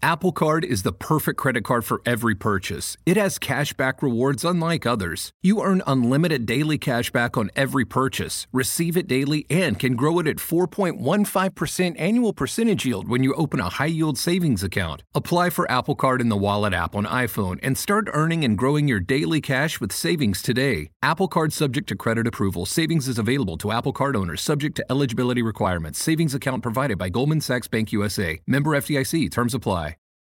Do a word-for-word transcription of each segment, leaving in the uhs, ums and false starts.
Apple Card is the perfect credit card for every purchase. It has cashback rewards unlike others. You earn unlimited daily cashback on every purchase, receive it daily, and can grow it at four point one five percent annual percentage yield when you open a high-yield savings account. Apply for Apple Card in the Wallet app on iPhone and start earning and growing your daily cash with savings today. Apple Card subject to credit approval. Savings is available to Apple Card owners subject to eligibility requirements. Savings account provided by Goldman Sachs Bank U S A. Member F D I C. Terms apply.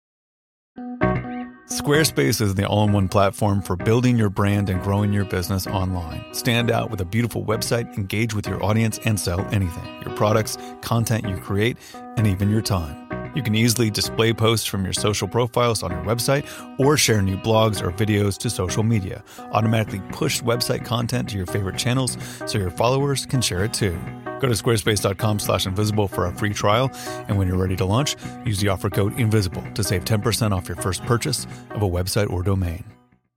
Squarespace is the all-in-one platform for building your brand and growing your business online. Stand out with a beautiful website, engage with your audience, and sell anything. Your products, content you create, and even your time. You can easily display posts from your social profiles on your website or share new blogs or videos to social media. Automatically push website content to your favorite channels so your followers can share it too. Go to squarespace.com slash invisible for a free trial, and when you're ready to launch, use the offer code INVISIBLE to save ten percent off your first purchase of a website or domain.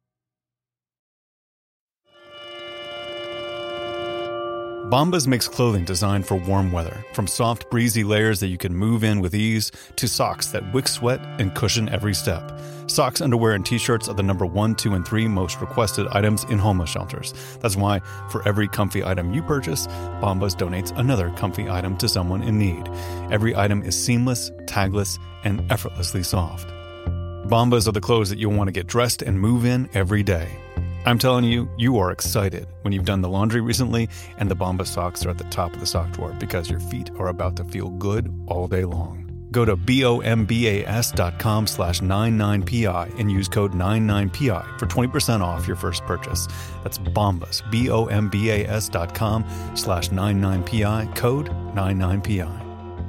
Bombas makes clothing designed for warm weather, from soft, breezy layers that you can move in with ease to socks that wick sweat and cushion every step. Socks, underwear, and t-shirts are the number one, two, and three most requested items in homeless shelters. That's why, for every comfy item you purchase, Bombas donates another comfy item to someone in need. Every item is seamless, tagless, and effortlessly soft. Bombas are the clothes that you'll want to get dressed and move in every day. I'm telling you, you are excited when you've done the laundry recently and the Bombas socks are at the top of the sock drawer because your feet are about to feel good all day long. Go to bombas dot com slash ninety-nine P I and use code ninety-nine P I for twenty percent off your first purchase. That's Bombas, B O M B A S dot com slash ninety-nine P I, code ninety-nine P I.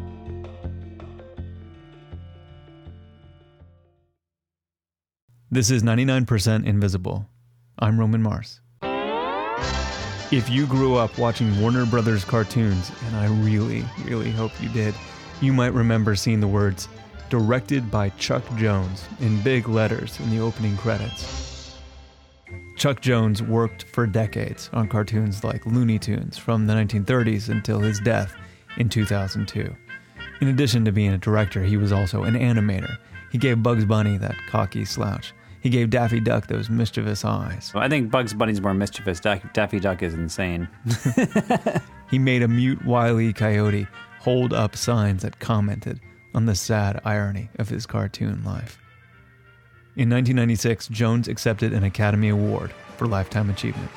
This is ninety-nine percent Invisible. I'm Roman Mars. If you grew up watching Warner Brothers cartoons, and I really, really hope you did, you might remember seeing the words, directed by Chuck Jones, in big letters in the opening credits. Chuck Jones worked for decades on cartoons like Looney Tunes from the nineteen thirties until his death in two thousand two. In addition to being a director, he was also an animator. He gave Bugs Bunny that cocky slouch. He gave Daffy Duck those mischievous eyes. Well, I think Bugs Bunny's more mischievous. Daff- Daffy Duck is insane. He made a mute Wile E. Coyote hold up signs that commented on the sad irony of his cartoon life. In nineteen ninety-six, Jones accepted an Academy Award for Lifetime Achievement.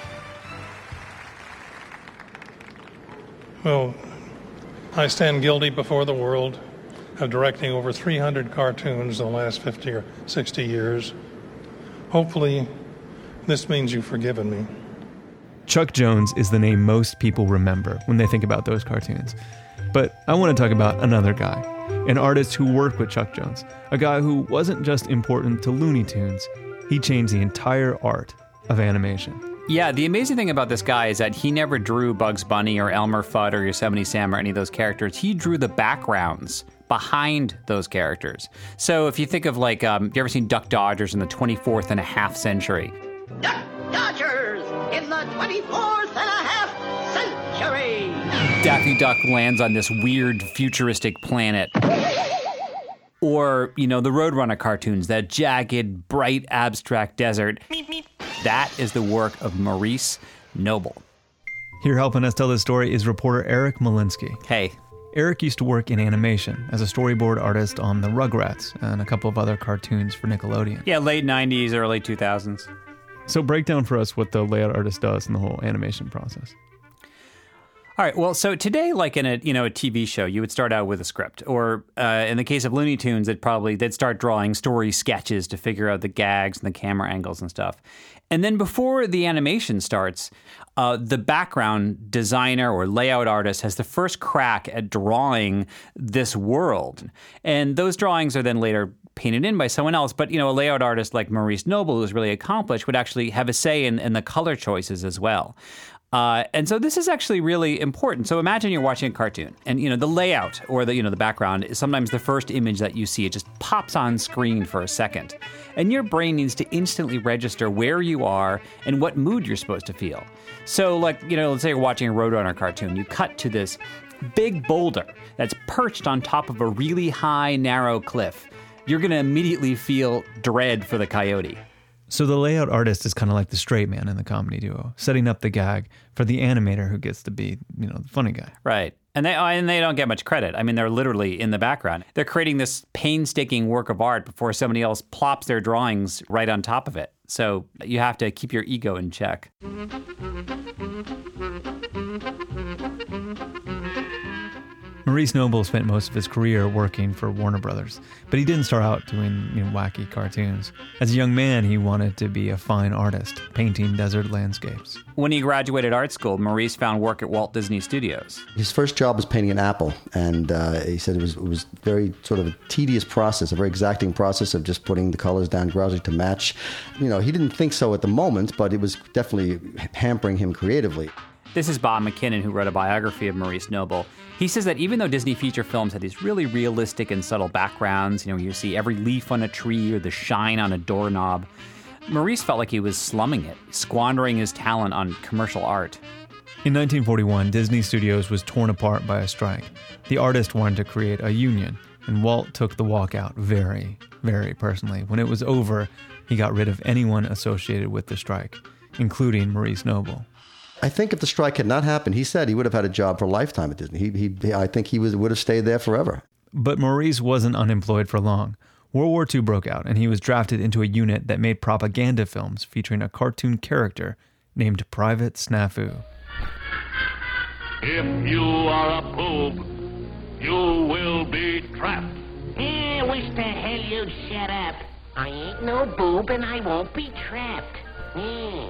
Well, I stand guilty before the world of directing over three hundred cartoons in the last fifty or sixty years. Hopefully, this means you've forgiven me. Chuck Jones is the name most people remember when they think about those cartoons. But I want to talk about another guy, an artist who worked with Chuck Jones, a guy who wasn't just important to Looney Tunes, he changed the entire art of animation. Yeah, the amazing thing about this guy is that he never drew Bugs Bunny or Elmer Fudd or Yosemite Sam or any of those characters. He drew the backgrounds behind those characters. So if you think of like, um, you ever seen Duck Dodgers in the twenty-fourth and a half century? Duck Dodgers in the twenty-fourth and a half century. Daffy Duck lands on this weird futuristic planet. Or, you know, the Roadrunner cartoons, that jagged, bright, abstract desert. That is the work of Maurice Noble. Here helping us tell this story is reporter Eric Malinsky. Hey. Eric used to work in animation as a storyboard artist on the Rugrats and a couple of other cartoons for Nickelodeon. Yeah, late nineties, early two thousands. So break down for us what the layout artist does in the whole animation process. All right, well, so today, like in a you know a T V show, you would start out with a script. Or uh, in the case of Looney Tunes, they'd probably they'd start drawing story sketches to figure out the gags and the camera angles and stuff. And then before the animation starts, uh, the background designer or layout artist has the first crack at drawing this world. And those drawings are then later painted in by someone else. But, you know, a layout artist like Maurice Noble, who's really accomplished, would actually have a say in, in the color choices as well. Uh, and so this is actually really important. So imagine you're watching a cartoon and, you know, the layout or the, you know, the background is sometimes the first image that you see. It just pops on screen for a second. And your brain needs to instantly register where you are and what mood you're supposed to feel. So like, you know, let's say you're watching a Roadrunner cartoon. You cut to this big boulder that's perched on top of a really high, narrow cliff. you're going to immediately feel dread for the coyote. So the layout artist is kind of like the straight man in the comedy duo, setting up the gag for the animator who gets to be, you know, the funny guy. Right. And they and they don't get much credit. I mean, they're literally in the background. They're creating this painstaking work of art before somebody else plops their drawings right on top of it. So you have to keep your ego in check. Maurice Noble spent most of his career working for Warner Brothers, but he didn't start out doing, you know, wacky cartoons. As a young man, he wanted to be a fine artist, painting desert landscapes. When he graduated art school, Maurice found work at Walt Disney Studios. His first job was painting an apple, and uh, he said it was it was very sort of a tedious process, a very exacting process of just putting the colors down gradually to match. You know, he didn't think so at the moment, but it was definitely hampering him creatively. This is Bob McKinnon, who wrote a biography of Maurice Noble. He says that even though Disney feature films had these really realistic and subtle backgrounds, you know, you see every leaf on a tree or the shine on a doorknob, Maurice felt like he was slumming it, squandering his talent on commercial art. In nineteen forty-one, Disney Studios was torn apart by a strike. The artist wanted to create a union, and Walt took the walkout very, very personally. When it was over, he got rid of anyone associated with the strike, including Maurice Noble. I think if the strike had not happened, he said he would have had a job for a lifetime at Disney. He, he, I think he was, would have stayed there forever. But Maurice wasn't unemployed for long. World War Two broke out, and he was drafted into a unit that made propaganda films featuring a cartoon character named Private Snafu. If you are a boob, you will be trapped. Eh, wish the hell you'd shut up. I ain't no boob and I won't be trapped. Eh.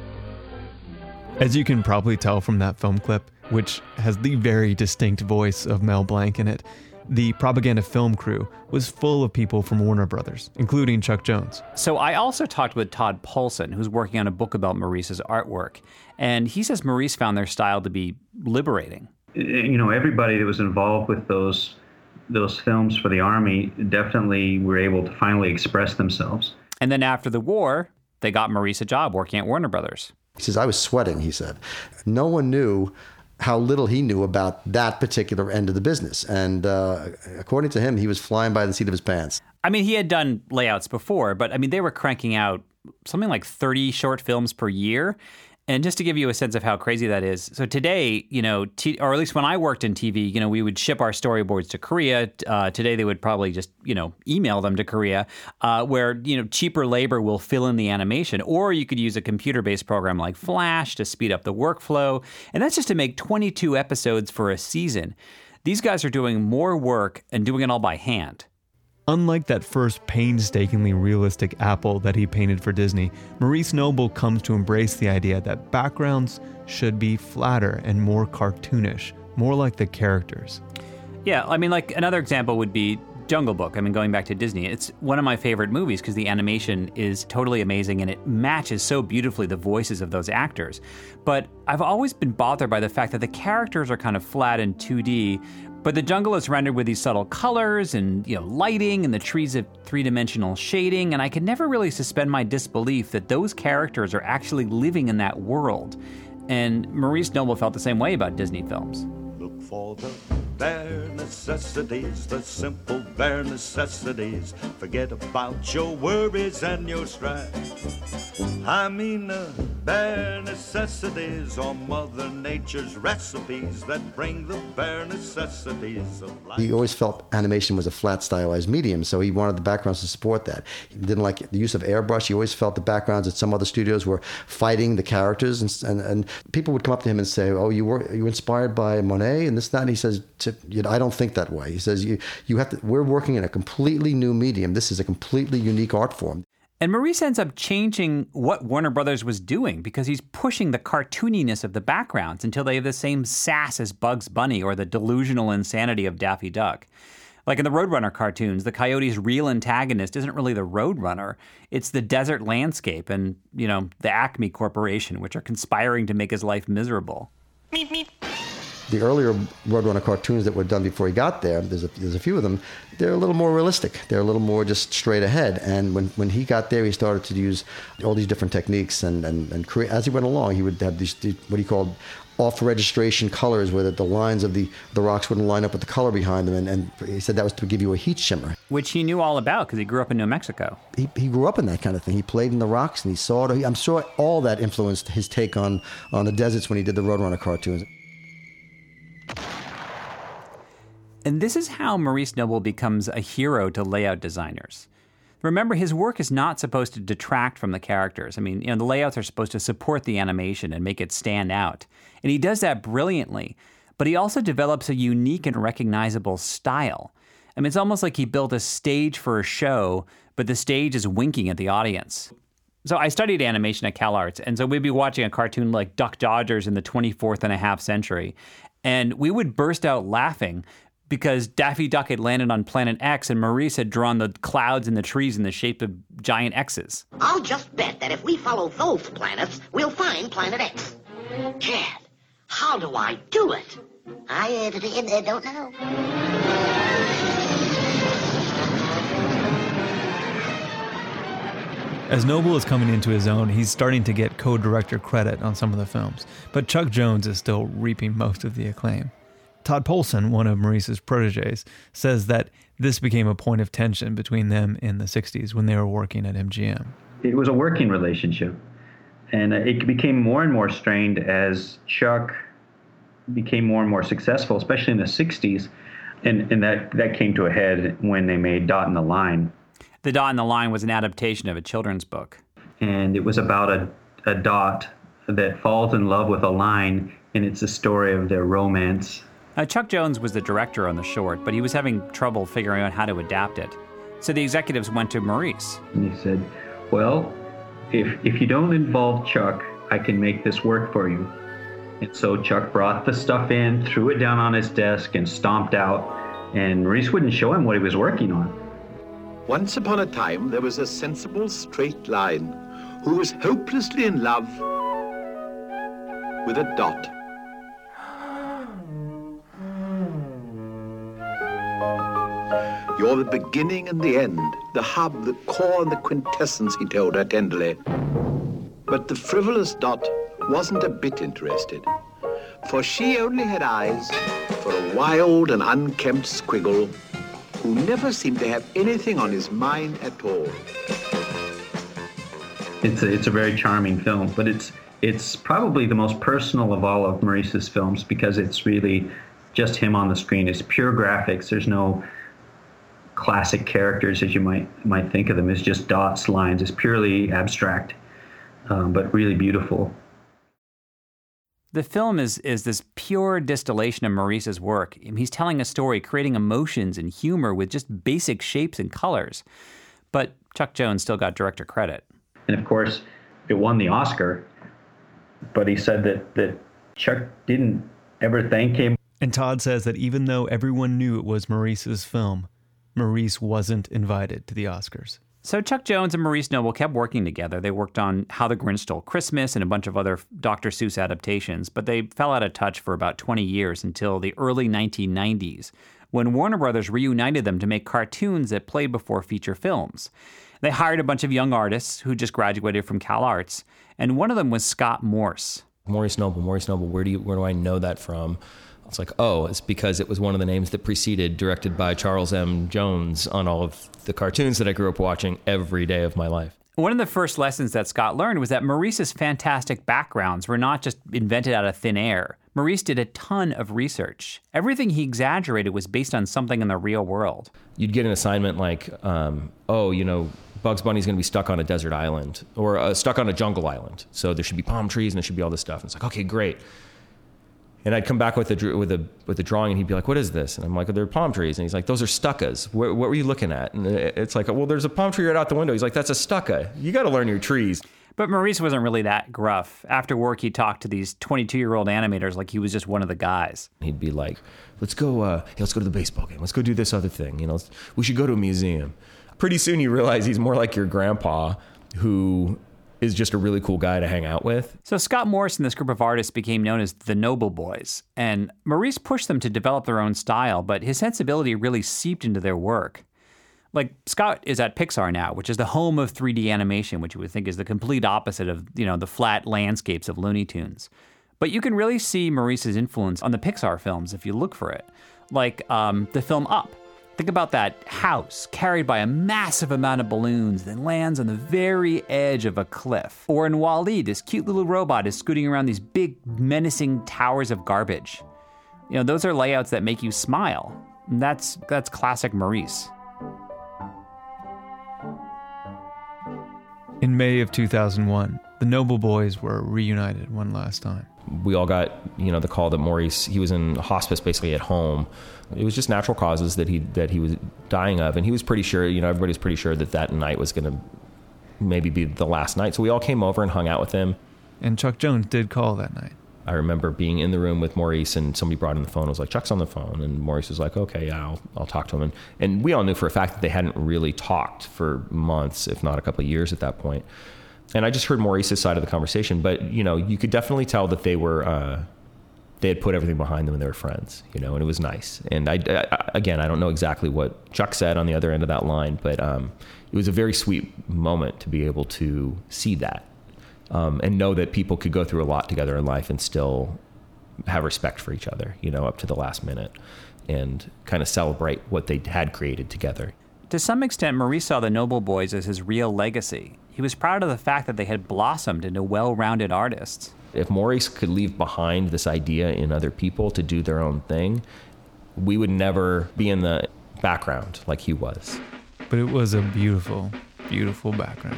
As you can probably tell from that film clip, which has the very distinct voice of Mel Blanc in it, the propaganda film crew was full of people from Warner Brothers, including Chuck Jones. So I also talked with Todd Poulsen, who's working on a book about Maurice's artwork, and he says Maurice found their style to be liberating. You know, everybody that was involved with those those films for the Army definitely were able to finally express themselves. And then after the war, they got Maurice a job working at Warner Brothers. He says, I was sweating, he said. No one knew how little he knew about that particular end of the business. And uh, according to him, he was flying by the seat of his pants. I mean, he had done layouts before, but I mean, they were cranking out something like thirty short films per year. And just to give you a sense of how crazy that is, so today, you know, t- or at least when I worked in T V, you know, we would ship our storyboards to Korea. Uh, today, they would probably just, you know, email them to Korea, uh, where, you know, cheaper labor will fill in the animation. Or you could use a computer-based program like Flash to speed up the workflow. And that's just to make twenty-two episodes for a season. These guys are doing more work and doing it all by hand. Unlike that first painstakingly realistic apple that he painted for Disney, Maurice Noble comes to embrace the idea that backgrounds should be flatter and more cartoonish, more like the characters. Yeah, I mean, like another example would be Jungle Book. I mean, going back to Disney, it's one of my favorite movies because the animation is totally amazing and it matches so beautifully the voices of those actors. But I've always been bothered by the fact that the characters are kind of flat in two D, but the jungle is rendered with these subtle colors and, you know, lighting, and the trees have three-dimensional shading, and I could never really suspend my disbelief that those characters are actually living in that world. And Maurice Noble felt the same way about Disney films. Look for the bare necessities, the simple bare necessities. Forget about your worries and your strife. I mean the bare necessities are Mother Nature's recipes that bring the bare necessities of life. He always felt animation was a flat stylized medium, so he wanted the backgrounds to support that. He didn't like the use of airbrush. He always felt the backgrounds at some other studios were fighting the characters, and and, and people would come up to him and say, oh, you were you were inspired by Monet and this, that, and he says, you know, I don't think that way. He says, you you have to, we're working in a completely new medium. This is a completely unique art form. And Maurice ends up changing what Warner Brothers was doing because he's pushing the cartooniness of the backgrounds until they have the same sass as Bugs Bunny or the delusional insanity of Daffy Duck. Like in the Roadrunner cartoons, the coyote's real antagonist isn't really the Roadrunner. It's the desert landscape and, you know, the Acme Corporation, which are conspiring to make his life miserable. Meep, meep. The earlier Roadrunner cartoons that were done before he got there, there's a, there's a few of them, they're a little more realistic. They're a little more just straight ahead. And when, when he got there, he started to use all these different techniques. And, and, and create, as he went along, he would have these, what he called off-registration colors, where the, the lines of the, the rocks wouldn't line up with the color behind them. And, and he said that was to give you a heat shimmer. Which he knew all about because he grew up in New Mexico. He, he grew up in that kind of thing. He played in the rocks and he saw it. I'm sure all that influenced his take on, on the deserts when he did the Roadrunner cartoons. And this is how Maurice Noble becomes a hero to layout designers. Remember, his work is not supposed to detract from the characters. I mean, you know, the layouts are supposed to support the animation and make it stand out. And he does that brilliantly. But he also develops a unique and recognizable style. I mean, it's almost like he built a stage for a show, but the stage is winking at the audience. So I studied animation at CalArts, and so we'd be watching a cartoon like Duck Dodgers in the twenty-fourth and a half century, and we would burst out laughing because Daffy Duck had landed on Planet X and Maurice had drawn the clouds and the trees in the shape of giant X's. I'll just bet that if we follow those planets, we'll find Planet X. Chad, how do I do it? I uh, don't know. As Noble is coming into his own, he's starting to get co-director credit on some of the films, but Chuck Jones is still reaping most of the acclaim. Todd Polson, one of Maurice's protégés, says that this became a point of tension between them in the sixties when they were working at M G M. It was a working relationship, and it became more and more strained as Chuck became more and more successful, especially in the sixties, and, and that, that came to a head when they made Dot and the Line. The Dot and the Line was an adaptation of a children's book. And it was about a, a dot that falls in love with a line, and it's a story of their romance. Uh, Chuck Jones was the director on the short, but he was having trouble figuring out how to adapt it. So the executives went to Maurice. And he said, well, if if you don't involve Chuck, I can make this work for you. And so Chuck brought the stuff in, threw it down on his desk, and stomped out. And Maurice wouldn't show him what he was working on. Once upon a time, there was a sensible, straight line who was hopelessly in love with a dot. You're the beginning and the end, the hub, the core, and the quintessence, he told her tenderly. But the frivolous Dot wasn't a bit interested, for she only had eyes for a wild and unkempt squiggle who never seemed to have anything on his mind at all. It's a, it's a very charming film, but it's it's probably the most personal of all of Maurice's films because it's really just him on the screen. It's pure graphics. There's no classic characters as you might might think of them. It's just dots, lines. It's purely abstract, um, but really beautiful. The film is is this pure distillation of Maurice's work. He's telling a story, creating emotions and humor with just basic shapes and colors. But Chuck Jones still got director credit. And of course, it won the Oscar, but he said that, that Chuck didn't ever thank him. And Todd says that even though everyone knew it was Maurice's film, Maurice wasn't invited to the Oscars. So Chuck Jones and Maurice Noble kept working together. They worked on How the Grinch Stole Christmas and a bunch of other Doctor Seuss adaptations, but they fell out of touch for about twenty years until the early nineteen nineties, when Warner Brothers reunited them to make cartoons that played before feature films. They hired a bunch of young artists who just graduated from CalArts, and one of them was Scott Morse. Maurice Noble, Maurice Noble, where do you, where do I know that from? It's like, oh, it's because it was one of the names that preceded, directed by Charles M. Jones on all of the cartoons that I grew up watching every day of my life. One of the first lessons that Scott learned was that Maurice's fantastic backgrounds were not just invented out of thin air. Maurice did a ton of research. Everything he exaggerated was based on something in the real world. You'd get an assignment like, um, oh, you know, Bugs Bunny's going to be stuck on a desert island or uh, stuck on a jungle island. So there should be palm trees and there should be all this stuff. And it's like, okay, great. And I'd come back with a with a with a drawing, and he'd be like, "What is this?" And I'm like, "They're palm trees." And he's like, "Those are stucas. What, what were you looking at?" And it's like, "Well, there's a palm tree right out the window." He's like, "That's a stucca. You got to learn your trees." But Maurice wasn't really that gruff. After work, he talked to these twenty-two-year-old animators like he was just one of the guys. He'd be like, "Let's go. Uh, hey, let's go to the baseball game. Let's go do this other thing. You know, we should go to a museum." Pretty soon, you realize he's more like your grandpa, who is just a really cool guy to hang out with. So Scott Morse and this group of artists became known as the Noble Boys, and Maurice pushed them to develop their own style, but his sensibility really seeped into their work. Like, Scott is at Pixar now, which is the home of three D animation, which you would think is the complete opposite of, you know, the flat landscapes of Looney Tunes. But you can really see Maurice's influence on the Pixar films if you look for it. Like um, the film Up. Think about that house carried by a massive amount of balloons, then lands on the very edge of a cliff. Or in WALL-E, this cute little robot is scooting around these big, menacing towers of garbage. You know, those are layouts that make you smile. And that's that's classic Maurice. In May of two thousand one, the Noble Boys were reunited one last time. We all got, you know, the call that Maurice, he was in hospice basically at home. It was just natural causes that he that he was dying of, and he was pretty sure, you know, everybody was pretty sure that that night was going to maybe be the last night. So we all came over and hung out with him. And Chuck Jones did call that night. I remember being in the room with Maurice, and somebody brought in the phone. I was like, Chuck's on the phone. And Maurice was like, okay, yeah, I'll, I'll talk to him. And, and we all knew for a fact that they hadn't really talked for months, if not a couple of years at that point. And I just heard Maurice's side of the conversation. But, you know, you could definitely tell that they were, uh, they had put everything behind them and they were friends, you know, and it was nice. And I, I again, I don't know exactly what Chuck said on the other end of that line, but um, it was a very sweet moment to be able to see that. Um, and know that people could go through a lot together in life and still have respect for each other, you know, up to the last minute, and kind of celebrate what they had created together. To some extent, Maurice saw the Noble Boys as his real legacy. He was proud of the fact that they had blossomed into well-rounded artists. If Maurice could leave behind this idea in other people to do their own thing, we would never be in the background like he was. But it was a beautiful, beautiful background.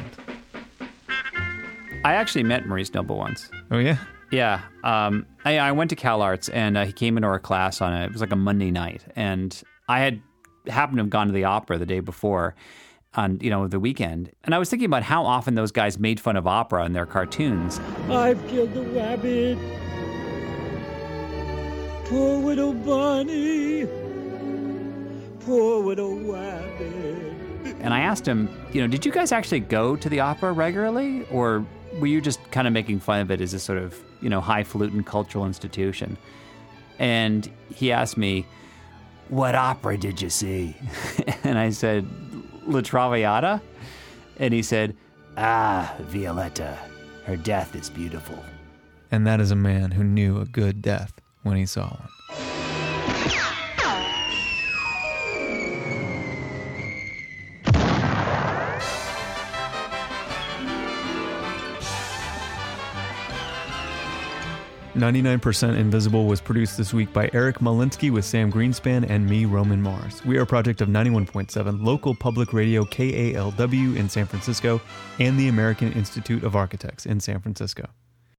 I actually met Maurice Noble once. Oh, yeah? Yeah. Um, I, I went to CalArts, and uh, he came into our class on a, it was like a Monday night. And I had happened to have gone to the opera the day before on, you know, the weekend. And I was thinking about how often those guys made fun of opera in their cartoons. I've killed the rabbit. Poor widow bunny. Poor widow rabbit. And I asked him, you know, did you guys actually go to the opera regularly? Or were you just kind of making fun of it as a sort of, you know, highfalutin cultural institution? And he asked me, what opera did you see? And I said, La Traviata? And he said, ah, Violetta, her death is beautiful. And that is a man who knew a good death when he saw one. ninety-nine percent Invisible was produced this week by Eric Malinsky with Sam Greenspan and me, Roman Mars. We are a project of ninety-one point seven local public radio K A L W in San Francisco and the American Institute of Architects in San Francisco.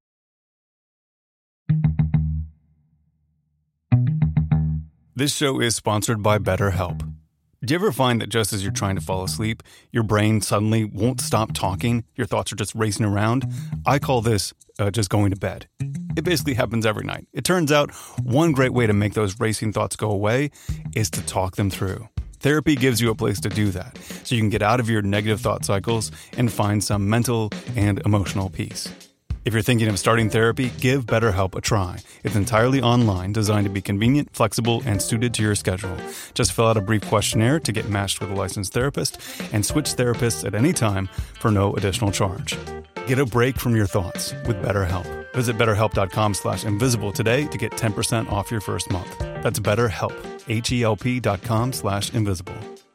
This show is sponsored by BetterHelp. Do you ever find that just as you're trying to fall asleep, your brain suddenly won't stop talking? Your thoughts are just racing around? I call this uh, just going to bed. It basically happens every night. It turns out one great way to make those racing thoughts go away is to talk them through. Therapy gives you a place to do that, so you can get out of your negative thought cycles and find some mental and emotional peace. If you're thinking of starting therapy, give BetterHelp a try. It's entirely online, designed to be convenient, flexible, and suited to your schedule. Just fill out a brief questionnaire to get matched with a licensed therapist and switch therapists at any time for no additional charge. Get a break from your thoughts with BetterHelp. Visit betterhelp.com slash invisible today to get ten percent off your first month. That's BetterHelp, H-E-L-P dot com slash invisible.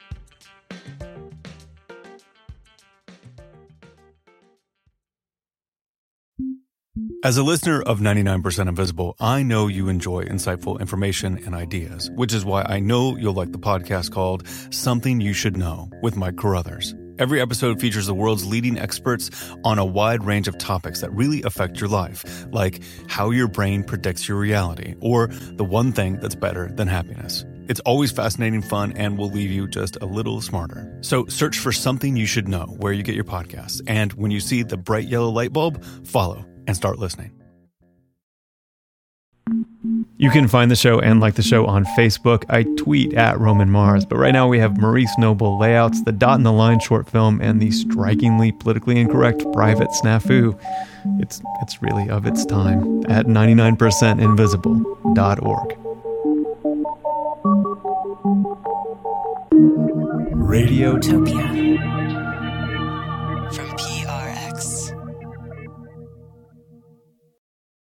As a listener of ninety-nine percent Invisible, I know you enjoy insightful information and ideas, which is why I know you'll like the podcast called Something You Should Know with Mike Carruthers. Every episode features the world's leading experts on a wide range of topics that really affect your life, like how your brain predicts your reality, or the one thing that's better than happiness. It's always fascinating, fun, and will leave you just a little smarter. So search for Something You Should Know where you get your podcasts. And when you see the bright yellow light bulb, follow and start listening. You can find the show and like the show on Facebook. I tweet at Roman Mars. But right now we have Maurice Noble layouts, the Dot in the Line short film, and the strikingly politically incorrect Private Snafu. It's it's really of its time at ninety-nine percent invisible dot org. Radiotopia from P